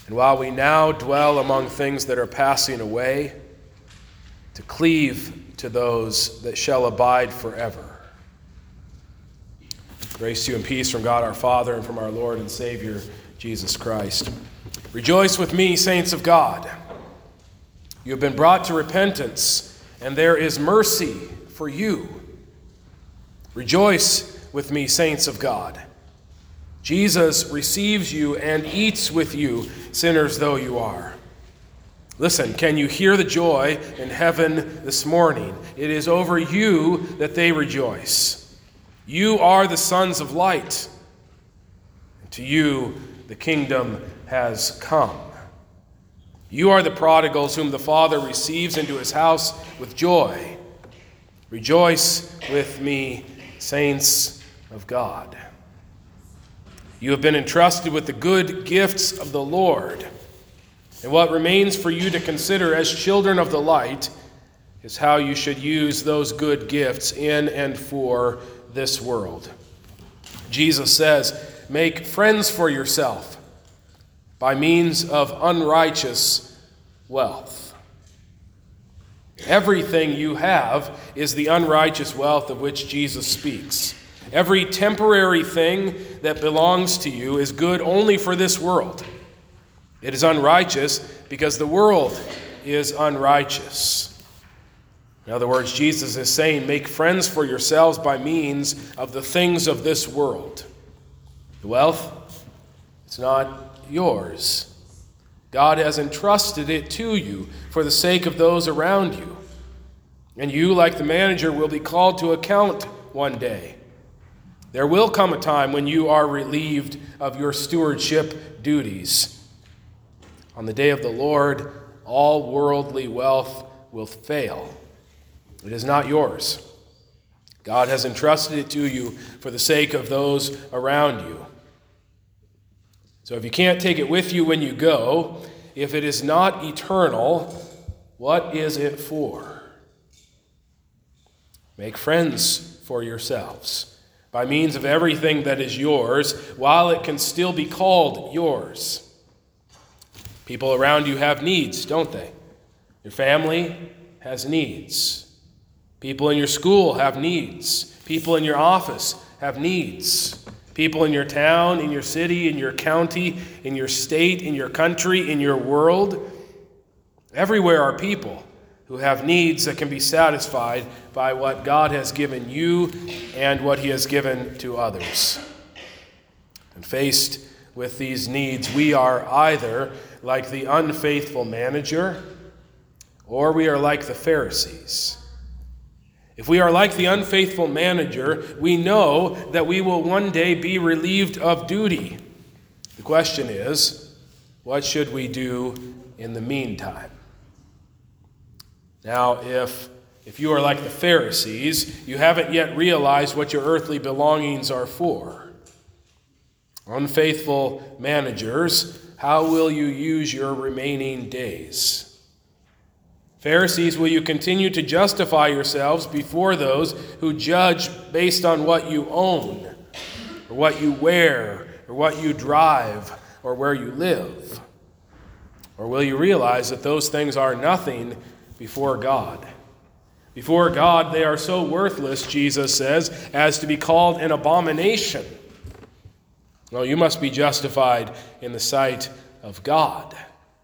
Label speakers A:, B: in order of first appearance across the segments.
A: And while we now dwell among things that are passing away, to cleave to those that shall abide forever. Grace to you and peace from God our Father and from our Lord and Savior, Jesus Christ. Rejoice with me, saints of God. You have been brought to repentance, and there is mercy for you. Rejoice with me, saints of God. Jesus receives you and eats with you, sinners though you are. Listen, can you hear the joy in heaven this morning? It is over you that they rejoice. You are the sons of light. And to you the kingdom has come. You are the prodigals whom the Father receives into his house with joy. Rejoice with me, saints of God. You have been entrusted with the good gifts of the Lord. And what remains for you to consider as children of the light is how you should use those good gifts in and for this world. Jesus says, make friends for yourself by means of unrighteous wealth. Everything you have is the unrighteous wealth of which Jesus speaks. Every temporary thing that belongs to you is good only for this world. It is unrighteous because the world is unrighteous. In other words, Jesus is saying, make friends for yourselves by means of the things of this world. The wealth, it's not yours. God has entrusted it to you for the sake of those around you. And you, like the manager, will be called to account one day. There will come a time when you are relieved of your stewardship duties. On the day of the Lord, all worldly wealth will fail. It is not yours. God has entrusted it to you for the sake of those around you. So if you can't take it with you when you go, if it is not eternal, what is it for? Make friends for yourselves by means of everything that is yours, while it can still be called yours. People around you have needs, don't they? Your family has needs. People in your school have needs. People in your office have needs. People in your town, in your city, in your county, in your state, in your country, in your world. Everywhere are people who have needs that can be satisfied by what God has given you and what he has given to others. And faced with these needs, we are either like the unfaithful manager, or we are like the Pharisees. If we are like the unfaithful manager, we know that we will one day be relieved of duty. The question is, what should we do in the meantime? Now, if you are like the Pharisees, you haven't yet realized what your earthly belongings are for. Unfaithful managers, how will you use your remaining days? Pharisees, will you continue to justify yourselves before those who judge based on what you own, or what you wear, or what you drive, or where you live? Or will you realize that those things are nothing before God? Before God, they are so worthless, Jesus says, as to be called an abomination. No, you must be justified in the sight of God.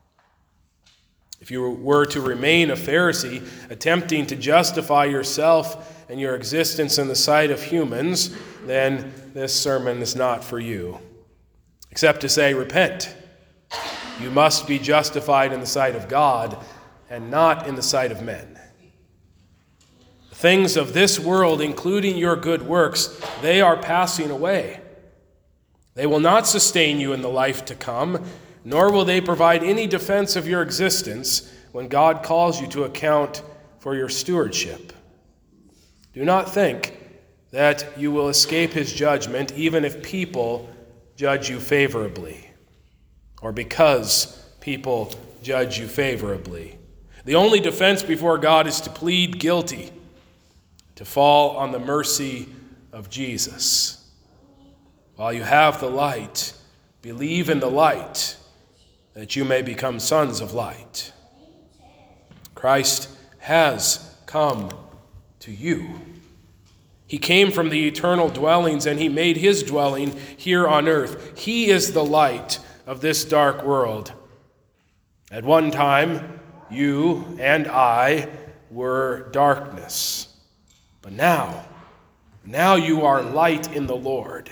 A: If you were to remain a Pharisee, attempting to justify yourself and your existence in the sight of humans, then this sermon is not for you. Except to say, repent. You must be justified in the sight of God and not in the sight of men. The things of this world, including your good works, they are passing away. They will not sustain you in the life to come, nor will they provide any defense of your existence when God calls you to account for your stewardship. Do not think that you will escape his judgment even if people judge you favorably, or because people judge you favorably. The only defense before God is to plead guilty, to fall on the mercy of Jesus. While you have the light, believe in the light, that you may become sons of light. Christ has come to you. He came from the eternal dwellings, and he made his dwelling here on earth. He is the light of this dark world. At one time, you and I were darkness. But now you are light in the Lord.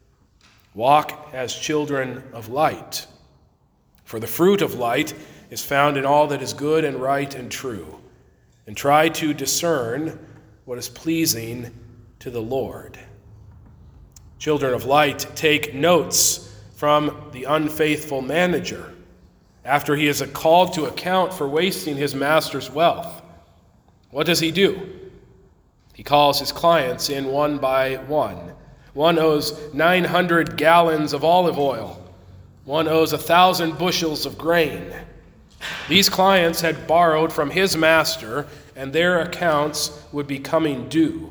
A: Walk as children of light. For the fruit of light is found in all that is good and right and true. And try to discern what is pleasing to the Lord. Children of light take notes from the unfaithful manager after he is called to account for wasting his master's wealth. What does he do? He calls his clients in one by one. One owes 900 gallons of olive oil. One owes 1,000 bushels of grain. These clients had borrowed from his master, and their accounts would be coming due.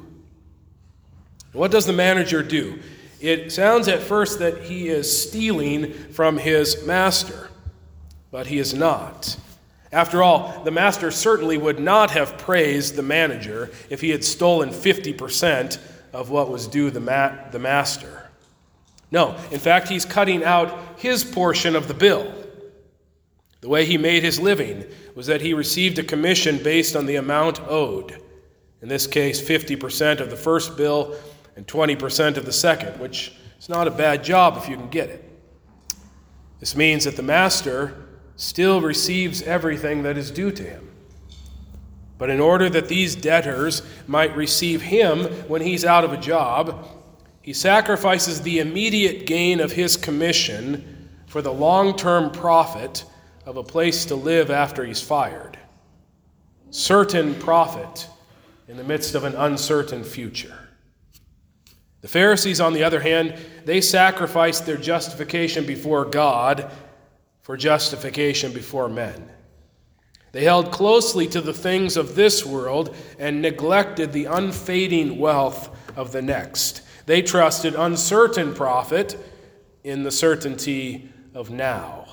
A: What does the manager do? It sounds at first that he is stealing from his master, but he is not. After all, the master certainly would not have praised the manager if he had stolen 50% of what was due the master. No, in fact, he's cutting out his portion of the bill. The way he made his living was that he received a commission based on the amount owed. In this case, 50% of the first bill and 20% of the second, which is not a bad job if you can get it. This means that the master still receives everything that is due to him. But in order that these debtors might receive him when he's out of a job, he sacrifices the immediate gain of his commission for the long-term profit of a place to live after he's fired. Certain profit in the midst of an uncertain future. The Pharisees, on the other hand, they sacrificed their justification before God for justification before men. They held closely to the things of this world and neglected the unfading wealth of the next. They trusted uncertain profit in the certainty of now.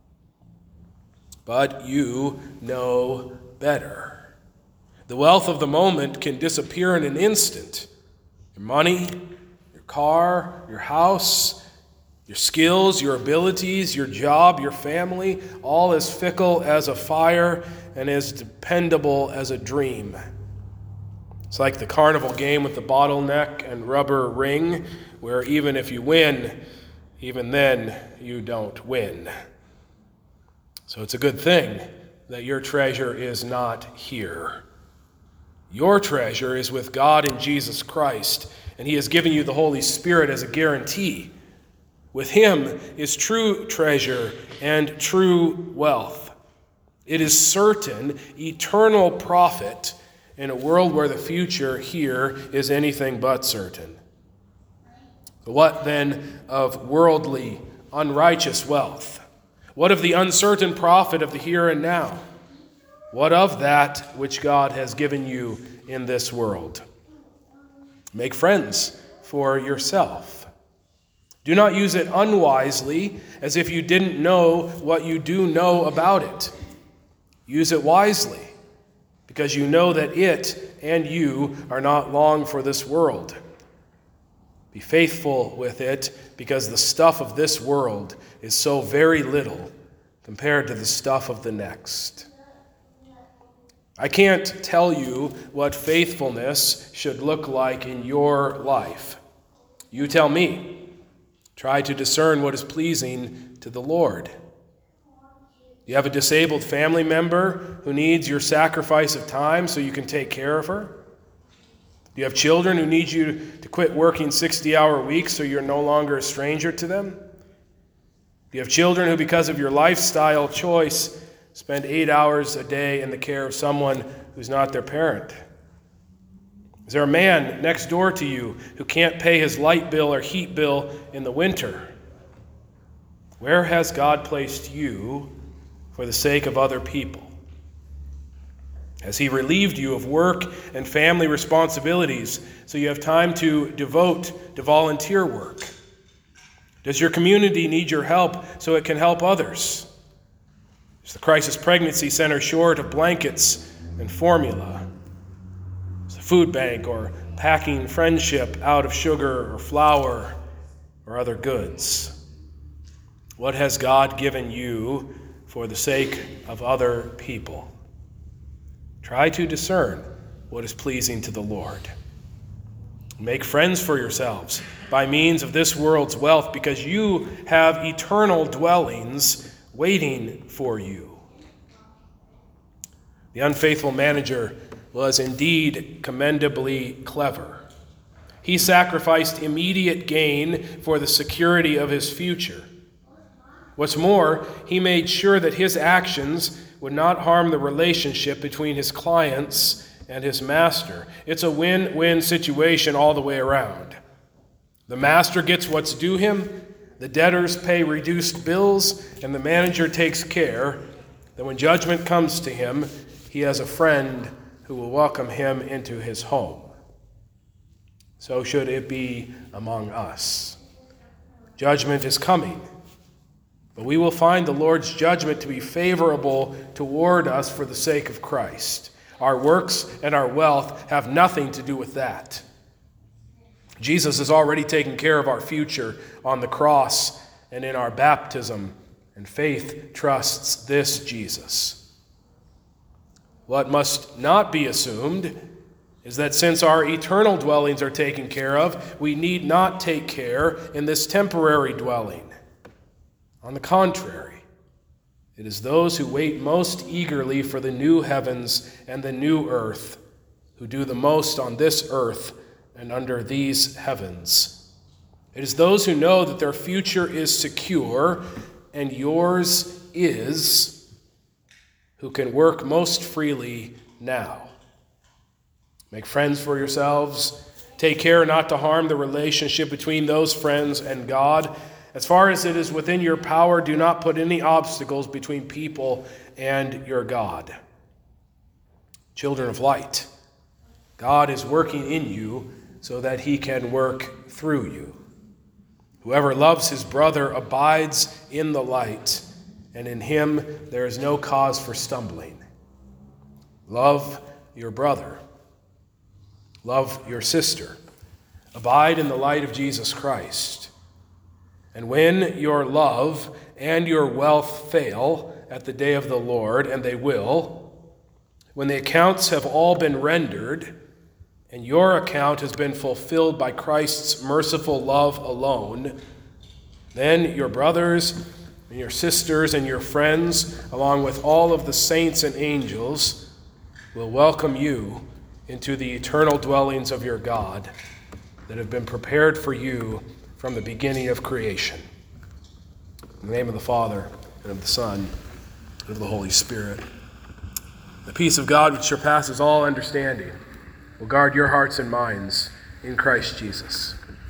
A: But you know better. The wealth of the moment can disappear in an instant. Your money, your car, your house, your skills, your abilities, your job, your family, all as fickle as a fire and as dependable as a dream. It's like the carnival game with the bottleneck and rubber ring, where even if you win, even then you don't win. So it's a good thing that your treasure is not here. Your treasure is with God in Jesus Christ, and he has given you the Holy Spirit as a guarantee. With him is true treasure and true wealth. It is certain, eternal profit in a world where the future here is anything but certain. What then of worldly, unrighteous wealth? What of the uncertain profit of the here and now? What of that which God has given you in this world? Make friends for yourself. Do not use it unwisely, as if you didn't know what you do know about it. Use it wisely, because you know that it and you are not long for this world. Be faithful with it, because the stuff of this world is so very little compared to the stuff of the next. I can't tell you what faithfulness should look like in your life. You tell me. Try to discern what is pleasing to the Lord. You have a disabled family member who needs your sacrifice of time so you can take care of her? Do you have children who need you to quit working 60-hour weeks so you're no longer a stranger to them? Do you have children who, because of your lifestyle choice, spend 8 hours a day in the care of someone who's not their parent? Is there a man next door to you who can't pay his light bill or heat bill in the winter? Where has God placed you for the sake of other people? Has he relieved you of work and family responsibilities so you have time to devote to volunteer work? Does your community need your help so it can help others? Is the crisis pregnancy center short of blankets and formula? Is the food bank or packing friendship out of sugar or flour or other goods? What has God given you for the sake of other people? Try to discern what is pleasing to the Lord. Make friends for yourselves by means of this world's wealth, because you have eternal dwellings waiting for you. The unfaithful manager was indeed commendably clever. He sacrificed immediate gain for the security of his future. What's more, he made sure that his actions would not harm the relationship between his clients and his master. It's a win-win situation all the way around. The master gets what's due him, the debtors pay reduced bills, and the manager takes care that when judgment comes to him, he has a friend who will welcome him into his home. So should it be among us. Judgment is coming, but we will find the Lord's judgment to be favorable toward us for the sake of Christ. Our works and our wealth have nothing to do with that. Jesus has already taken care of our future on the cross and in our baptism, and faith trusts this Jesus. What must not be assumed is that since our eternal dwellings are taken care of, we need not take care in this temporary dwelling. On the contrary, it is those who wait most eagerly for the new heavens and the new earth who do the most on this earth and under these heavens. It is those who know that their future is secure and yours is, who can work most freely now. Make friends for yourselves. Take care not to harm the relationship between those friends and God. As far as it is within your power, do not put any obstacles between people and your God. Children of light, God is working in you so that he can work through you. Whoever loves his brother abides in the light, and in him there is no cause for stumbling. Love your brother. Love your sister. Abide in the light of Jesus Christ. And when your love and your wealth fail at the day of the Lord, and they will, when the accounts have all been rendered, and your account has been fulfilled by Christ's merciful love alone, then your brothers and your sisters and your friends, along with all of the saints and angels, will welcome you into the eternal dwellings of your God that have been prepared for you from the beginning of creation. In the name of the Father, and of the Son, and of the Holy Spirit. The peace of God, which surpasses all understanding, will guard your hearts and minds in Christ Jesus.